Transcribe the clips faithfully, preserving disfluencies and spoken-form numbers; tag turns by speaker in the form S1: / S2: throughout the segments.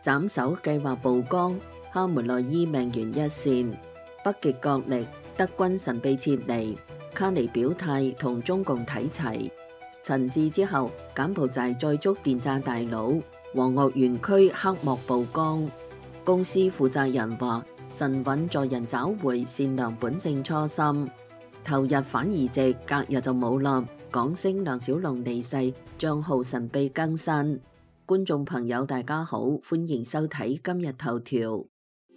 S1: 斬首計劃曝光，哈梅內伊命懸一線。北極角力，德軍神秘撤離，卡尼表態同中共睇齊。陳志之後，柬埔寨再捉電詐大佬，黃岳園區黑幕曝光。公司負責人話：神韻助人找回善良本性初心。頭日反移植，隔日就冇啦。港星梁小龍離世，賬號神秘更新。觀眾朋友大家好，歡迎收睇今日頭條。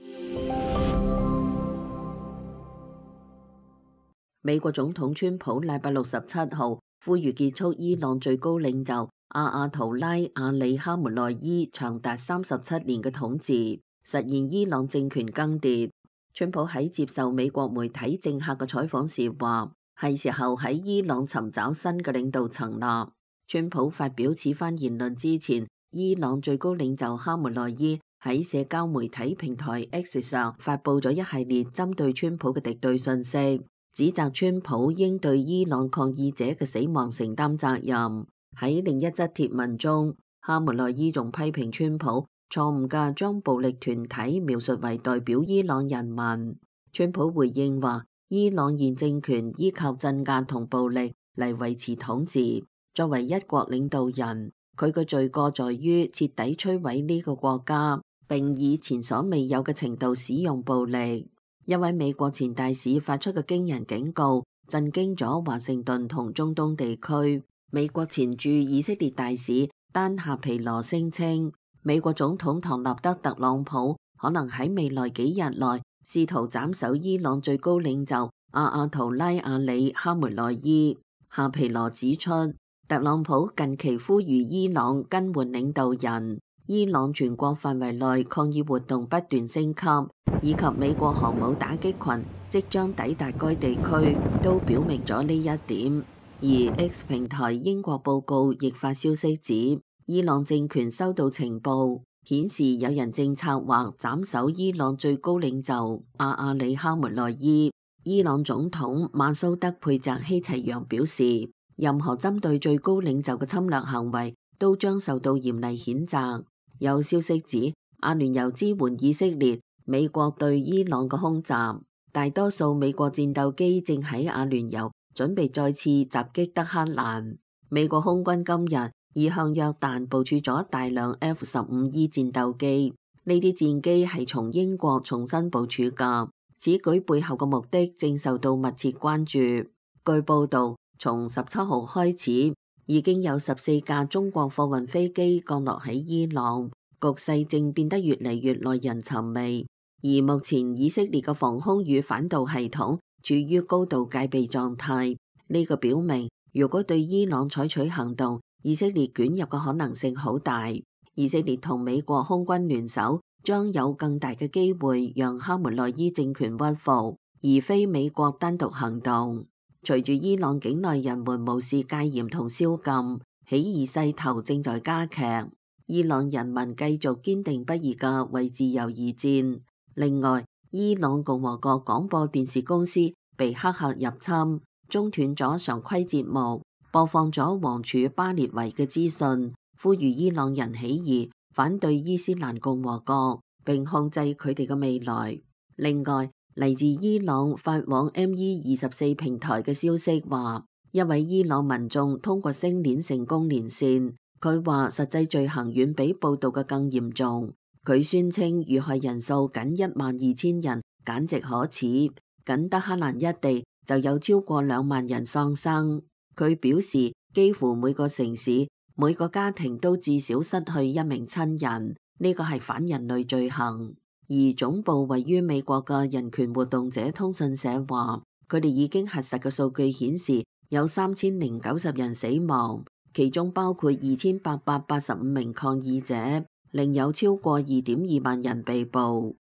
S1: 美國總統川普禮拜六十七號呼籲結束伊朗最高領袖阿亞圖拉阿里哈梅內伊長達三十七年嘅統治，實現伊朗政權更迭。川普喺接受美國媒體政客嘅採訪時話，係時候喺伊朗尋找新嘅領導層啦。川普發表此番言論之前，伊朗最高領袖哈梅內伊喺社交媒體平台 X 上發佈咗一系列針對川普嘅敵對信息，指責川普應對伊朗抗議者嘅死亡承擔責任。喺另一則貼文中，哈梅內伊仲批評川普錯誤嘅將暴力團體描述為代表伊朗人民。川普回應話，伊朗現政權依靠鎮壓同暴力嚟維持統治，作為一國領導人，佢嘅罪過在於徹底摧毀呢個國家，並以前所未有嘅程度使用暴力。一位美國前大使發出嘅驚人警告，震驚咗華盛頓同中東地區。美國前駐以色列大使丹夏皮羅聲稱，美國總統唐納德特朗普可能喺未來幾日內試圖斬首伊朗最高領袖阿亞圖拉阿里哈梅內伊。夏皮羅指出，特朗普近期呼籲伊朗更換領導人，伊朗全國範圍內抗議活動不斷升級，以及美國航母打擊群即將抵達該地區，都表明咗呢一點。而 X 平台英國報告亦發消息指，伊朗政權收到情報，顯示有人正策劃斬首伊朗最高領袖阿阿里哈梅內伊。伊朗總統馬蘇德佩澤希齊揚表示，任何針對最高領袖嘅侵略行為都將受到嚴厲譴責。有消息指，阿聯酋支援以色列美國對伊朗嘅空襲，大多數美國戰鬥機正喺阿聯酋準備再次襲擊德黑蘭。美國空軍今日已向約旦部署咗大量 F 十五 E 戰鬥機，呢啲戰機係從英國重新部署㗎。此舉背後嘅目的正受到密切關注。據報道，從十七號開始，已經有十四架中國貨運飛機降落喺伊朗，局勢正變得越嚟越耐人尋味。而目前以色列嘅防空與反導系統處於高度戒備狀態，呢個表明如果對伊朗採取行動，以色列捲入嘅可能性好大。以色列同美國空軍聯手，將有更大嘅機會讓哈梅內伊政權屈服，而非美國單獨行動。隨住伊朗境內人們無視戒嚴同宵禁，起義勢頭正在加劇。伊朗人民繼續堅定不移嘅為自由而戰。另外，伊朗共和國廣播電視公司被黑客入侵，中斷咗常規節目，播放咗王儲巴列維嘅資訊，呼籲伊朗人起義，反對伊斯蘭共和國，並控制佢哋嘅未來。另外，嚟自伊朗法網 M E 二十四平台嘅消息話，一位伊朗民眾通過星鏈成功連線。佢話實際罪行遠比報道嘅更嚴重。佢宣稱遇害人數僅一萬二千人，簡直可恥。僅德黑蘭一地就有超過兩萬人喪生。佢表示，幾乎每個城市、每個家庭都至少失去一名親人，呢個係反人類罪行。而總部位於美國嘅人權活動者通訊社話，佢哋已經核實嘅數據顯示有三千零九十人死亡，其中包括二千八百八十五名抗議者，另有超過二點二萬人被捕。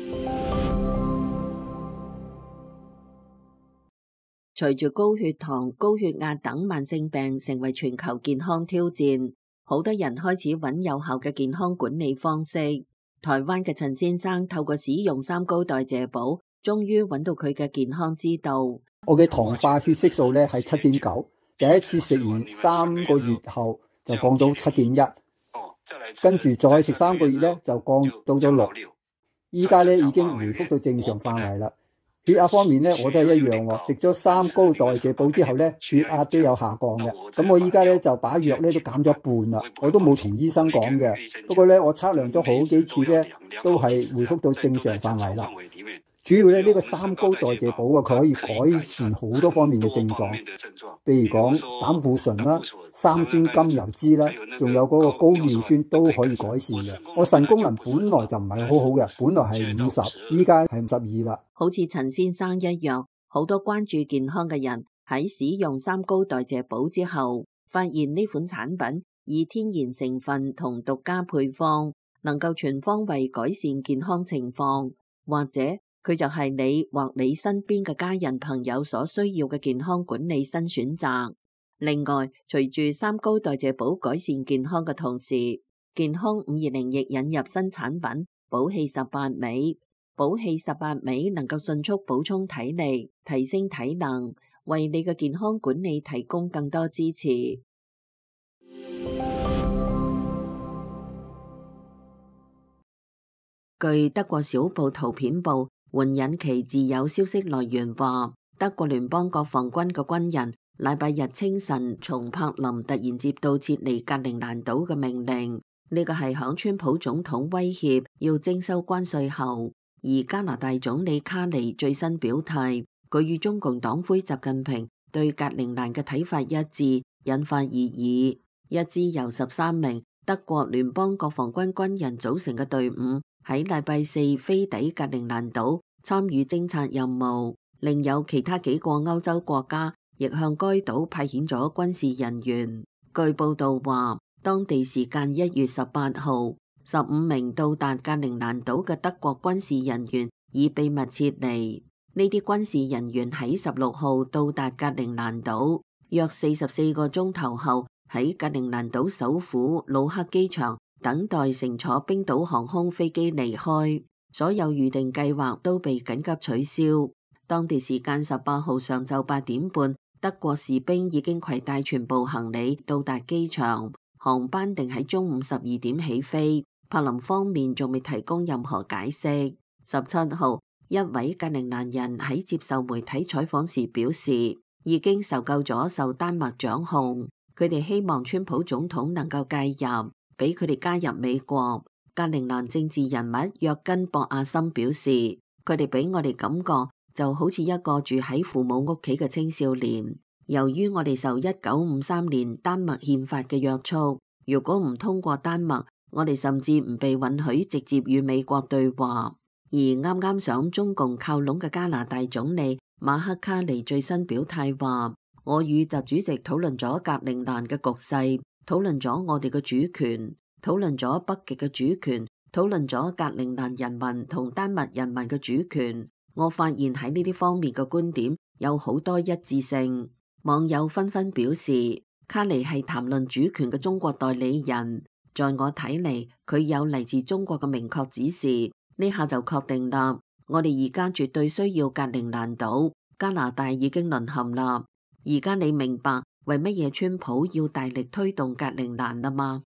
S1: 隨住高血糖、高血壓等慢性病成為全球健康挑戰，好多人開始揾有效嘅健康管理方式。台灣嘅陳先生透過使用三高代謝寶，終於揾到佢嘅健康之道。
S2: 我嘅糖化血色素咧係七點九，第一次食完三個月後就降到七點一， 跟住再食三個月咧就降到咗六，依家咧已經回復到正常範圍啦。血壓方面咧，我都係一樣喎。食咗三高代謝寶之後咧，血壓都有下降嘅。咁我依家咧就把藥咧都減咗一半啦。我都冇同醫生講嘅。不過咧，我測量咗好幾次咧，都係回復到正常範圍啦。主要咧呢個三高代謝寶啊，佢可以改善好多方面嘅症狀，譬如講膽固醇啦、三酸甘油脂啦，仲有嗰個高尿酸都可以改善嘅。我腎功能本來就唔係好好嘅，本來係五十，依家係五十二啦。
S1: 好似陳先生一樣，好多關注健康嘅人喺使用三高代謝寶之後，發現呢款產品以天然成分同獨家配方，能夠全方位改善健康情況，或者佢就係你或你身邊嘅家人朋友所需要嘅健康管理新選擇。另外，隨住三高代謝寶改善健康嘅同時，健康五二零亦引入新產品寶氣十八味。寶氣十八味能夠迅速補充體力，提升體能，為你嘅健康管理提供更多支持。據德國小報圖片報援引其自有消息來源話，德國聯邦國防軍嘅軍人禮拜日清晨從柏林突然接到撤離格陵蘭島嘅命令，呢個係響川普總統威脅要徵收關稅後，而加拿大總理卡尼最新表態，佢與中共黨魁習近平對格陵蘭嘅睇法一致，引發熱議。一支由十三名德國聯邦國防軍軍人組成嘅隊伍喺禮拜四飛抵格陵蘭島參與偵察任務，另有其他幾個歐洲國家亦向該島派遣咗軍事人員。據報道話，當地時間一月十八號，十五名到達格陵蘭島嘅德國軍事人員已秘密撤離。呢啲軍事人員喺十六號到達格陵蘭島，約四十四個鐘頭後喺格陵蘭島首府魯克機場等待乘坐冰島航空飛機離開，所有預定計劃都被緊急取消。當地時間十八號上晝八點半，德國士兵已經攜帶全部行李到達機場，航班定喺中午十二點起飛。柏林方面仲未提供任何解釋。十七號，一位格陵蘭人喺接受媒體採訪時表示，已經受夠咗受丹麥掌控，佢哋希望川普總統能夠介入，俾佢哋加入美國。格陵蘭政治人物約根博亞森表示，佢哋俾我哋感覺就好似一個住喺父母屋企嘅青少年。由於我哋受一九五三年丹麥憲法嘅約束，如果唔通過丹麥，我哋甚至唔被允許直接與美國對話。而啱啱上中共靠攏嘅加拿大總理馬克卡尼最新表態話，我與習主席討論咗格陵蘭嘅局勢，討論咗我哋嘅主權，討論咗北極嘅主權，討論咗格陵蘭人民同丹麥人民嘅主權。我發現喺呢啲方面嘅觀點有好多一致性。網友紛紛表示，卡尼係談論主權嘅中國代理人。在我睇嚟，佢有嚟自中國嘅明確指示，呢下就確定啦。我哋而家絕對需要格陵蘭島，加拿大已經淪陷啦。而家你明白為乜嘢川普要大力推動格陵蘭啦嗎？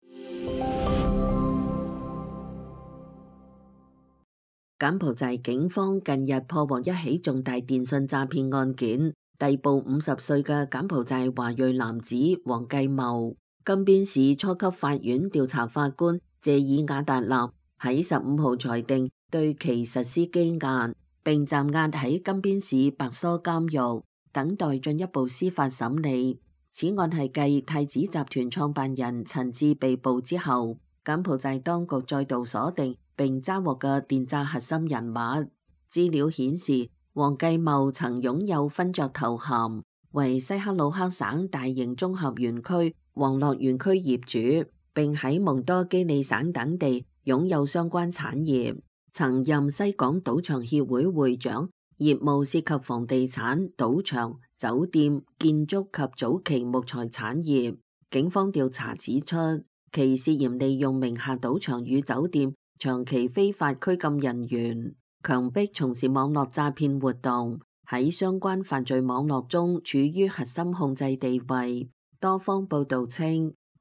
S1: 柬埔寨警方近日破獲一起重大電信詐騙案件，逮捕五十歲嘅柬埔寨華裔男子黃繼茂。金邊市初級法院調查法官謝爾瓦達納喺十五號裁定對其實施羈押，並暫押喺金邊市白梭監獄，等待進一步司法審理。此案係繼太子集團創辦人陳志被捕之後，柬埔寨當局再度鎖定並抓獲嘅電詐核心人物。資料顯示，黃繼茂曾擁有勳爵頭銜，為西克魯克省大型綜合園區黃樂園區業主，並喺蒙多基里省等地擁有相關產業，曾任西港賭場協會會長，業務涉及房地產、賭場、酒店、建築及早期木材產業。警方調查指出，其涉嫌利用名下賭場與酒店長期非法拘禁人員，強迫從事網絡詐騙活動，喺相關犯罪網絡中處於核心控制地位。多方報道稱，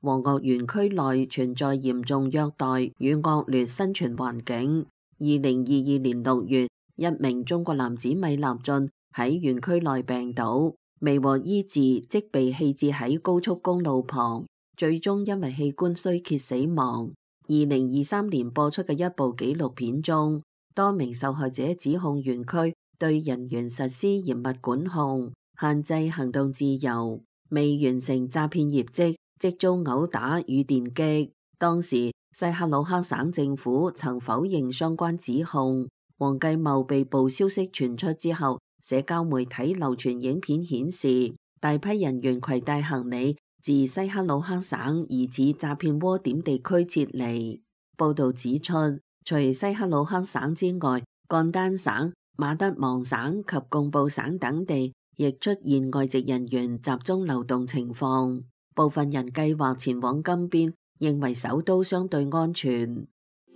S1: 和樂園區內存在嚴重虐待與惡劣生存環境。二零二二年六月，一名中國男子米立俊喺園區內病倒，未獲醫治即被棄置喺高速公路旁，最終因為器官衰竭死亡。二零二三年播出嘅一部紀錄片中，多名受害者指控園區對人員實施嚴密管控，限制行動自由，未完成詐騙業績即遭毆打與電擊。當時西克魯克省政府曾否認相關指控。黃繼茂被捕消息傳出之後，社交媒體流傳影片顯示，大批人員攜帶行李自西克魯克省疑似詐騙窩點地區撤離。報道指出，除西克魯克省之外，干丹省、馬德望省及貢布省等地亦出現外籍人員集中流動情況。部分人計劃前往金邊，認為首都相對安全。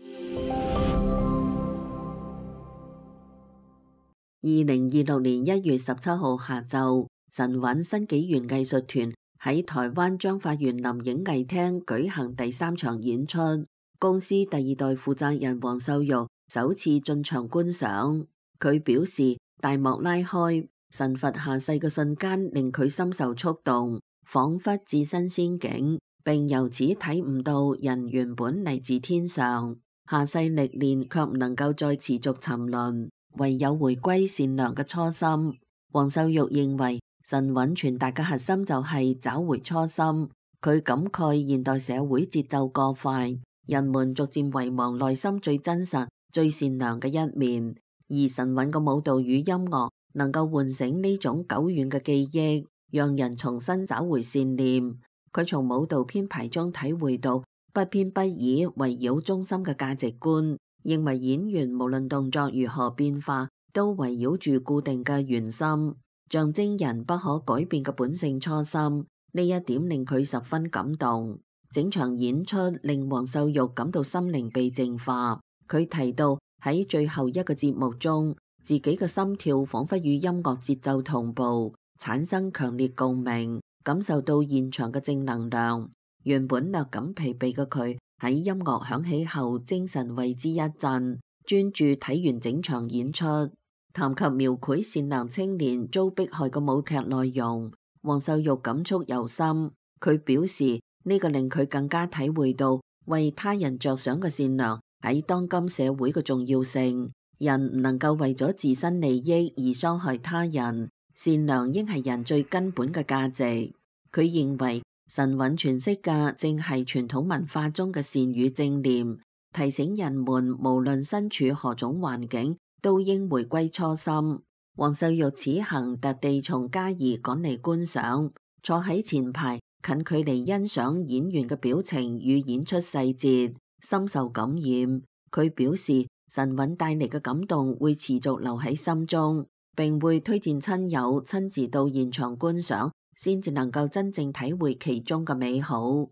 S1: 二零二六年一月十七號下晝，神韻新紀元藝術團喺台灣彰化園林影藝廳舉行第三場演出。公司第二代負責人黃秀玉首次進場觀賞，佢表示大幕拉開，神佛下世嘅瞬間令佢深受觸動，仿佛置身仙境，並由此體悟到人原本嚟自天上，下世歷練卻唔能夠再持續沉淪，唯有回歸善良嘅初心。黃秀玉認為神韻傳達嘅核心就係找回初心。佢感慨現代社會節奏過快，人們逐漸遺忘內心最真實、最善良嘅一面，而神韻嘅舞蹈與音樂能夠喚醒呢種久遠嘅記憶，讓人重新找回善念。佢從舞蹈編排中體會到不偏不倚、圍繞中心嘅價值觀，認為演員無論動作如何變化，都圍繞住固定嘅原心，象徵人不可改變嘅本性初心。呢一點令佢十分感動。整場演出令黃秀玉感到心靈被淨化。佢提到喺最後一個節目中，自己嘅心跳仿佛與音樂節奏同步，產生強烈共鳴，感受到現場嘅正能量。原本略感疲憊嘅佢喺音樂響起後精神為之一振，專注睇完整場演出。談及描繪善良青年遭迫害嘅舞劇內容，黃秀玉感觸尤深。佢表示呢個令佢更加體會到為他人着想嘅善良喺當今社會嘅重要性。人唔能夠為咗自身利益而傷害他人，善良應係人最根本嘅價值。佢認為神韻詮釋嘅正係傳統文化中嘅善與正念，提醒人們無論身處何種環境，都應回歸初心。黃秀玉此行特地從嘉義趕嚟觀賞，坐喺前排，近距離欣賞演員嘅表情與演出細節，深受感染。佢表示神韻帶嚟嘅感動會持續留喺心中，並會推薦親友親自到現場觀賞，先至能夠真正體會其中嘅美好。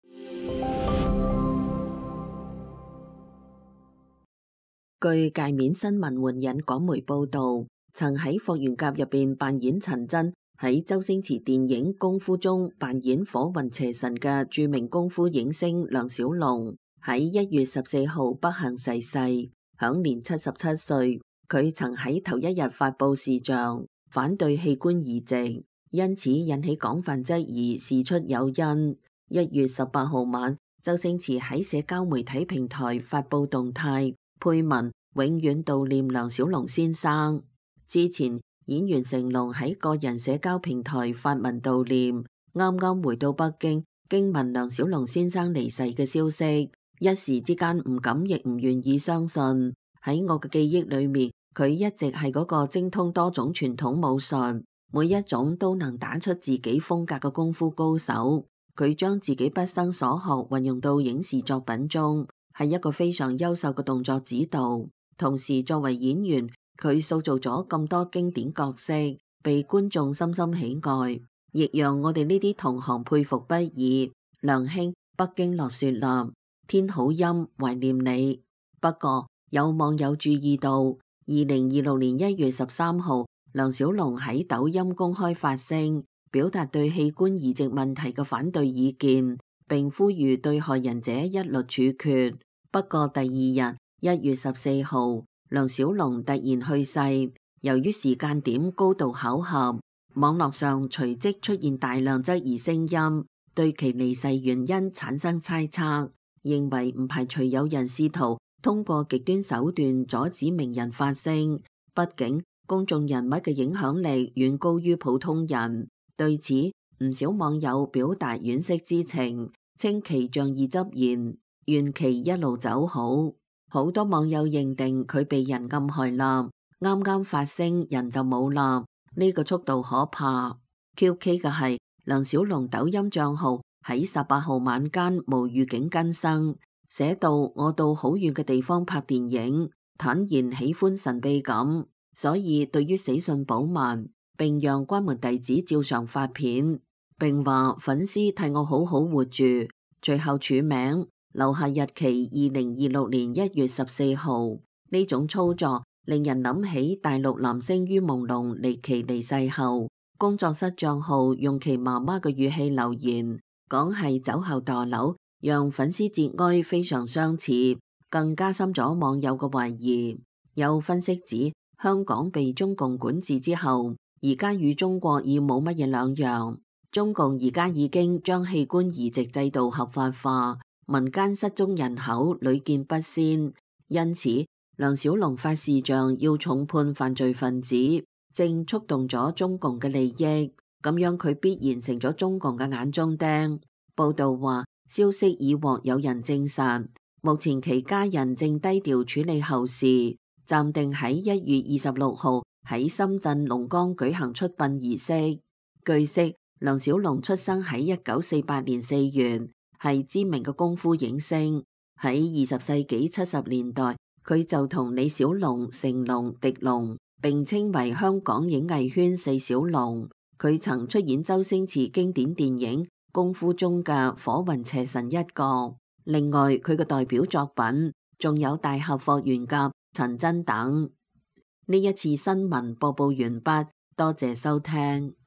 S1: 據界面新聞援引港媒報道，曾喺霍元甲入邊扮演陳真，喺周星馳電影《功夫》中扮演火雲邪神嘅著名功夫影星梁小龍，喺一月十四號不幸逝世，享年七十七歲。佢曾喺頭一日發佈視像，反對器官移植，因此引起廣泛質疑事出有因。一月十八號晚，周星馳喺社交媒體平台發佈動態，配文永遠悼念梁小龍先生。之前演員成龍喺個人社交平台發文悼念，啱啱回到北京，經聞梁小龍先生離世嘅消息，一時之間唔敢亦唔願意相信。喺我嘅記憶裏面，佢一直係嗰個精通多種傳統武術，每一種都能打出自己風格嘅功夫高手。佢將自己畢生所學運用到影視作品中，係一個非常優秀嘅動作指導。同時作為演員，佢塑造咗咁多經典角色，被觀眾深深喜愛，亦讓我哋呢啲同行佩服不已。梁兄，北京落雪啦，天好陰，懷念你。不過有網友注意到，二零二六年一月十三號，梁小龍喺抖音公開發聲，表達對器官移植問題嘅反對意見， 並呼籲對害人者一律處決。不過第二日一月十四號，梁小龍突然去世。由於時間點高度巧合，網絡上隨即出現大量質疑聲音，對其離世原因產生猜測，認為唔排除有人試圖通過極端手段阻止名人發聲。畢竟公眾人物嘅影響力遠高於普通人。對此，唔少網友表達惋惜之情，稱其仗義執言，願其一路走好。好多網友認定佢被人暗害啦，啱啱發聲人就冇啦，呢個速度可怕。Q K 嘅係梁小龍抖音賬號喺十八號晚間無預警更新，寫到我到好遠嘅地方拍電影，坦言喜歡神秘感，所以對於死訊保密，並讓關門弟子照常發片，並話粉絲替我好好活住，最後署名留下日期二零二六年一月十四號。呢種操作令人諗起大陸男星于朦朧離奇離世後，工作室賬號用其媽媽嘅語氣留言，講係酒後墮樓，讓粉絲節哀非常相似，更加深咗網友嘅懷疑。有分析指，香港被中共管治之後，而家與中國已冇乜嘢兩樣。中共而家已經將器官移植制度合法化，民間失蹤人口屢見不鮮，因此梁小龍發視像要重判犯罪分子，正觸動咗中共嘅利益，咁樣佢必然成咗中共嘅眼中釘。報道話，消息已獲有人證實，目前其家人正低調處理後事，暫定喺一月二十六號喺深圳龍崗舉行出殯儀式。據悉，梁小龍出生喺一九四八年四月，係知名嘅功夫影星。喺二十世紀七十年代，佢就同李小龍、成龍、狄龍並稱為香港影藝圈四小龍。佢曾出演周星馳經典電影《功夫》中嘅火雲邪神一角。另外，佢嘅代表作品仲有大俠霍元甲、陳真等。呢一次新聞播報完畢，多謝收聽。